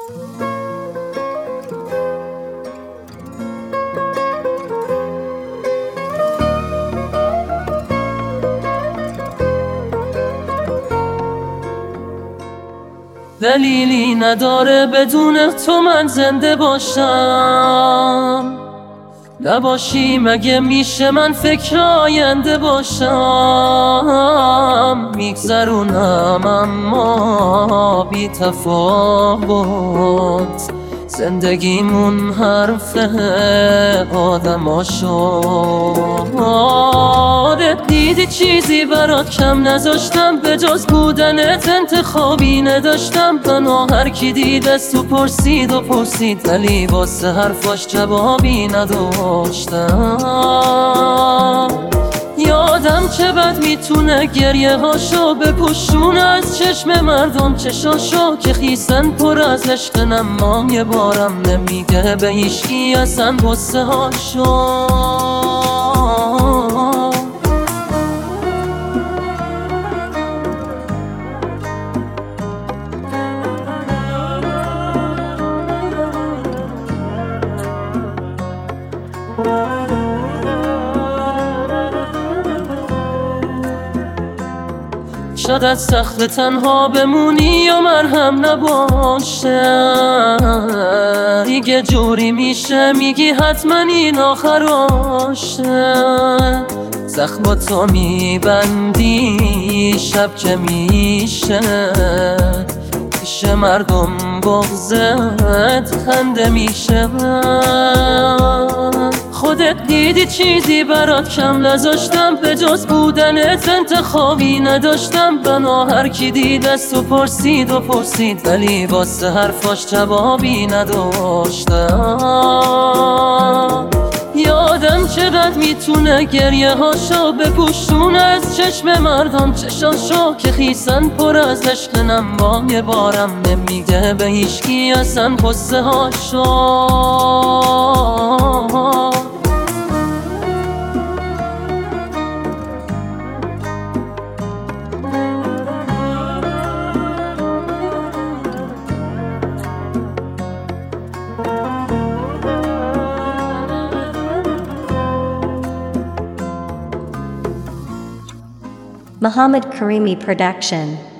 دلیلی نداره بدون تو من زنده باشم، نباشی مگه میشه من فکر آینده باشم. میگذرونم اما بی تفاوت، زندگیمون حرف آدماشو. دیدی چیزی برات کم نذاشتم، به جز بودنت انتخابی نداشتم. بنا هر کی دید از تو پرسید و پرسید، ولی واسه حرفاش جوابی نداشتم. یادم چه بد میتونه گریه هاشو بپوشونه از چشم مردم چشاشو، که خیسن پر از عشق نما یه بارم نمیگه به هیچکی اصلا غصه هاشو. شاید از سخت تنها بمونی یا مرهم نباشه، دیگه جوری میشه میگی حتما این آخراشه. زخماتو میبندی شب که میشه، پیش مردم بغضت خنده میشه. خودت دیدی چیزی برات کم نذاشتم، به جز بودنت انتخابی نداشتم. بنا هر کی دید از تو پرسید و پرسید، ولی واسه حرفاش جوابی نداشتم. یادم چقدر میتونه گریه هاشو بپوشونه از چشم مردم چشاشو، که خیسن پر از عشق نما یه بارم نمیگه به هیچکی اصلا غصه هاشو. Muhammad Karimi Production.